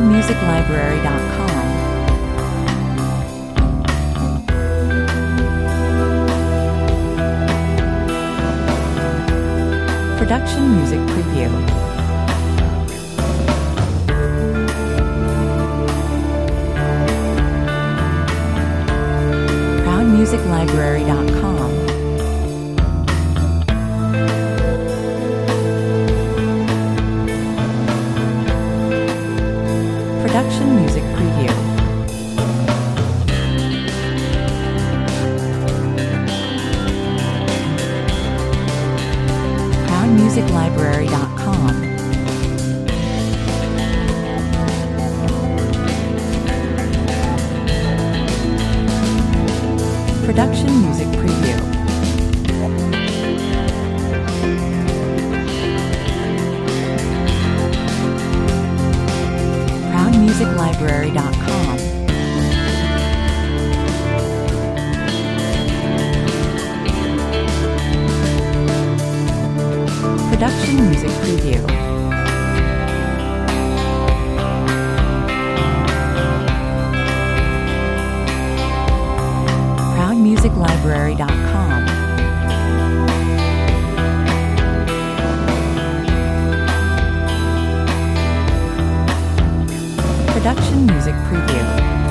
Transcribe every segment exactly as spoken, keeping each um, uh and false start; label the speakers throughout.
Speaker 1: proud music library dot com. Production Music Preview. proud music library dot com. Production Music Preview. proud music library dot com. Production Music Preview. proud music library dot com. Production Music Preview. proud music library dot com. Production Music Preview.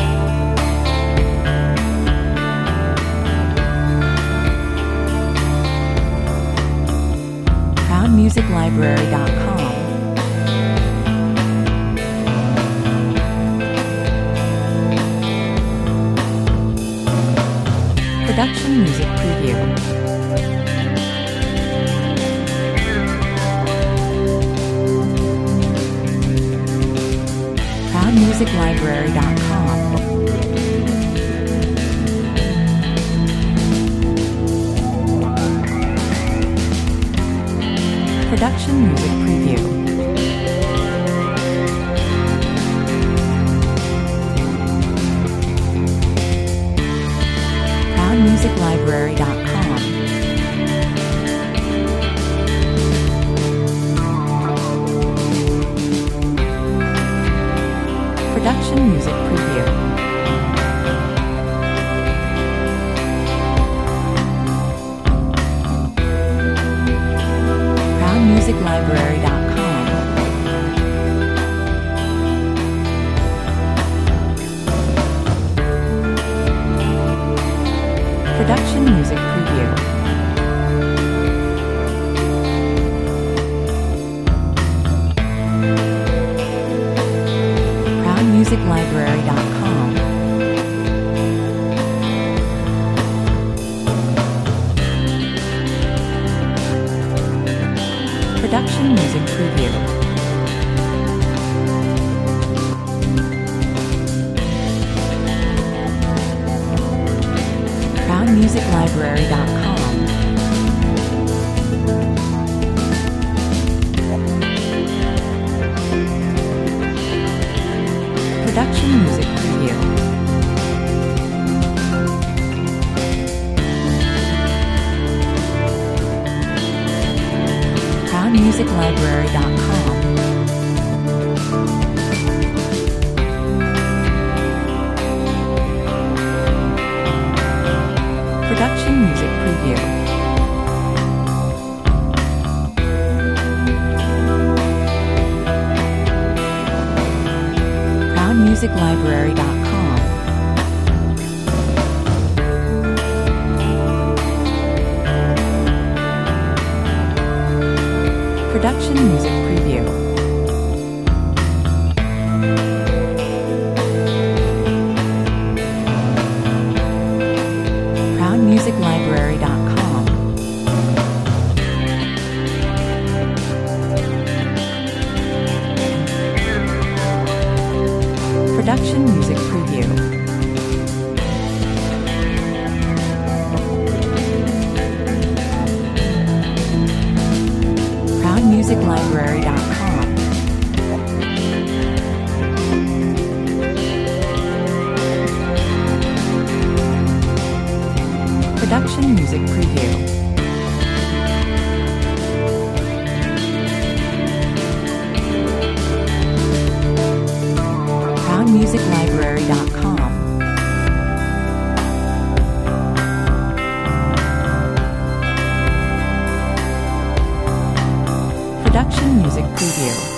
Speaker 1: proud music library dot com. Production Music Preview. proud music library dot com. Production Music Preview. proud music library dot com. Production Music Preview. proud music library dot com. Production Music Preview. proud music library dot com. Production Music Preview. proud music library dot com. Production Music Preview. proud music library dot com. Production Music Preview. proud music library dot com. Production Music Preview. proud music library dot com. Production Music Preview. proud music library dot com. Production Music Preview. one music library dot com. Production Music Preview.